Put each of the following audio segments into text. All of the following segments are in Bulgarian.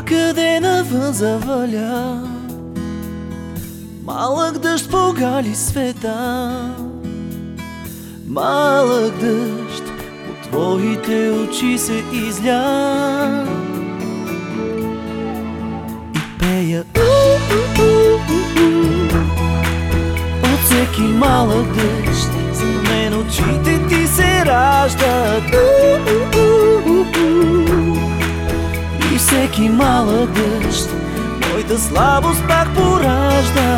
Някъде навън заваля малък дъжд, погали света. Малък дъжд от твоите очи се изля и пея от всеки малък дъжд. За мен очите ти се раждат и всеки малък дъжд моята слабост пак поражда.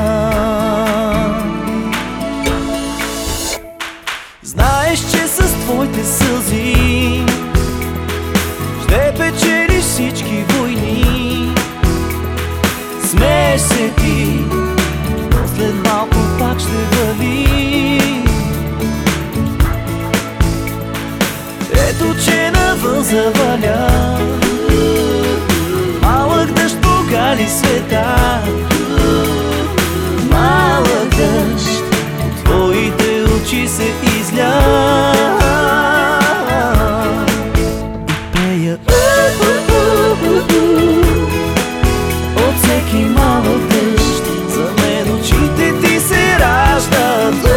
Знаеш, че с твоите сълзи ще печелиш всички войни. Смееш се ти, но след малко пак ще вали. Ето, че навън заваля малък дъжд, погали света. Малък дъжд от твоите очи се изля и пея от всеки малък дъжд. За мен очите ти се раждат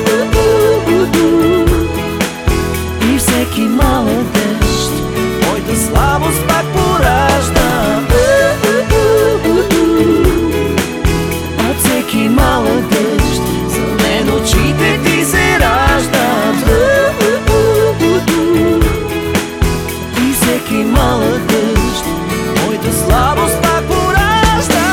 и всеки малък дъжд моята слабост пак поражда. От всеки малък дъжд за мен очите ти се раждат и всеки малък дъжд моята слабост пак поражда.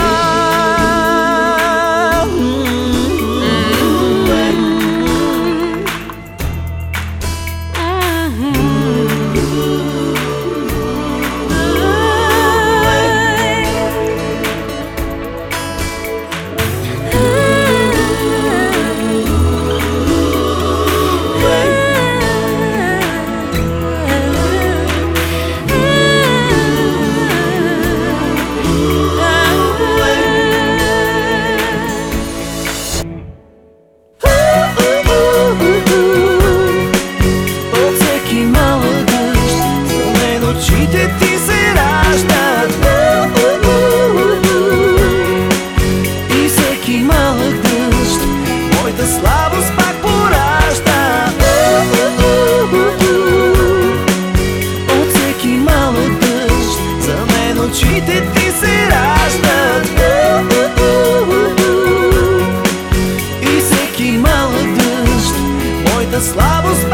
Очите ти се раждат и всеки малък дъжд моята слабост пак поражда. От всеки малък дъжд за мен очите ти се раждат и всеки малък дъжд моята слабост